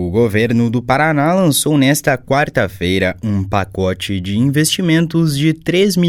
O governo do Paraná lançou nesta quarta-feira um pacote de investimentos de R$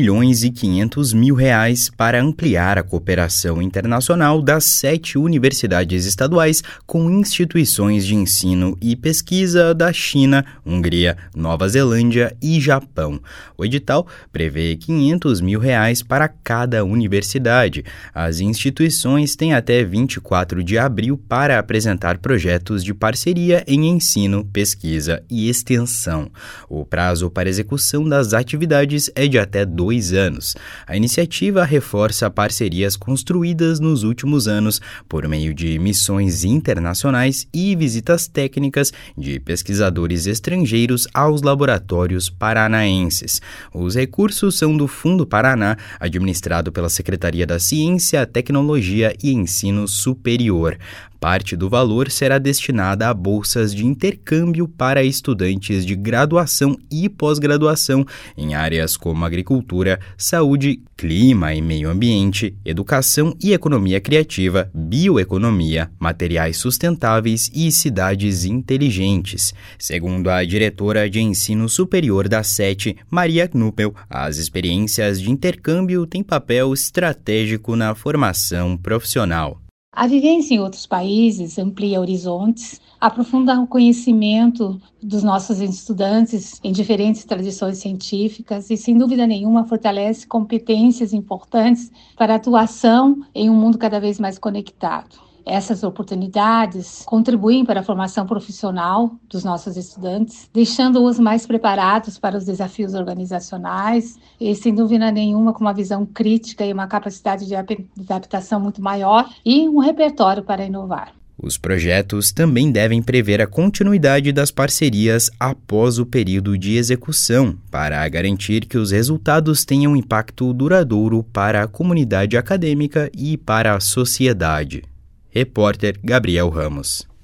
3.500.000 para ampliar a cooperação internacional das 7 universidades estaduais com instituições de ensino e pesquisa da China, Hungria, Nova Zelândia e Japão. O edital prevê R$ 500.000 para cada universidade. As instituições têm até 24 de abril para apresentar projetos de parceria em ensino, pesquisa e extensão. O prazo para execução das atividades é de até 2 anos. A iniciativa reforça parcerias construídas nos últimos anos por meio de missões internacionais e visitas técnicas de pesquisadores estrangeiros aos laboratórios paranaenses. Os recursos são do Fundo Paraná, administrado pela Secretaria da Ciência, Tecnologia e Ensino Superior. Parte do valor será destinada a bolsas de intercâmbio para estudantes de graduação e pós-graduação em áreas como agricultura, saúde, clima e meio ambiente, educação e economia criativa, bioeconomia, materiais sustentáveis e cidades inteligentes. Segundo a diretora de ensino superior da SET, Maria Knuppel, as experiências de intercâmbio têm papel estratégico na formação profissional. A vivência em outros países amplia horizontes, aprofunda o conhecimento dos nossos estudantes em diferentes tradições científicas e, sem dúvida nenhuma, fortalece competências importantes para a atuação em um mundo cada vez mais conectado. Essas oportunidades contribuem para a formação profissional dos nossos estudantes, deixando-os mais preparados para os desafios organizacionais e, sem dúvida nenhuma, com uma visão crítica e uma capacidade de adaptação muito maior e um repertório para inovar. Os projetos também devem prever a continuidade das parcerias após o período de execução, para garantir que os resultados tenham impacto duradouro para a comunidade acadêmica e para a sociedade. Repórter Gabriel Ramos.